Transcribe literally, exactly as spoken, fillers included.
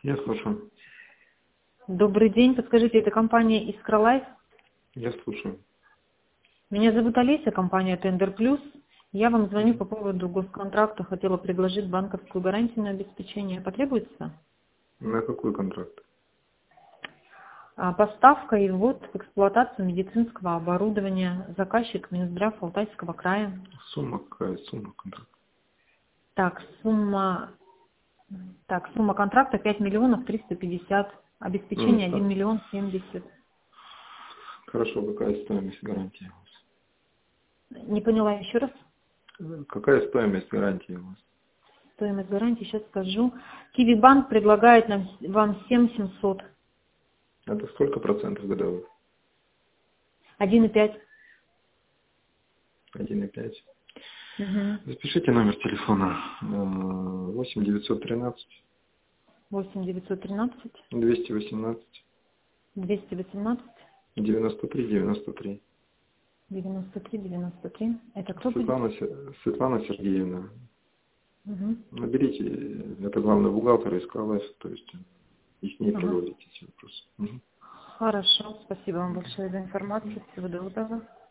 Я слушаю. Добрый день. Подскажите, это компания Искролайф? Я слушаю. Меня зовут Олеся, компания Тендер Плюс. Я вам звоню Мгм. по поводу госконтракта. Хотела предложить банковскую гарантию на обеспечение. Потребуется? На какой контракт? А, Поставка и ввод в эксплуатацию медицинского оборудования. Заказчик Минздрав Алтайского края. Сумма какая? Сумма контракта. Так, сумма, так, сумма контракта пять миллионов триста пятьдесят. Ну, Обеспечение один так. миллион семьдесят. Хорошо, какая стоимость гарантии у Не поняла еще раз. вас? Какая стоимость гарантии у вас? Стоимость гарантии, сейчас скажу. Киви Банк предлагает нам, вам семь семьсот. Это сколько процентов годовых? один и пять. Один и пять. Угу. Запишите номер телефона восемь девятьсот тринадцать восемь девятьсот тринадцать двести восемнадцать двести восемнадцать девяносто три девяносто три. девяносто три девяносто три. Это кто будет? Светлана, Се- Светлана Сергеевна. Угу. Наберите, это главный бухгалтер из Калайф, то есть и с ней Ага. проговорите все вопросы. Мгм. Хорошо. Спасибо вам большое за информацию. Всего доброго.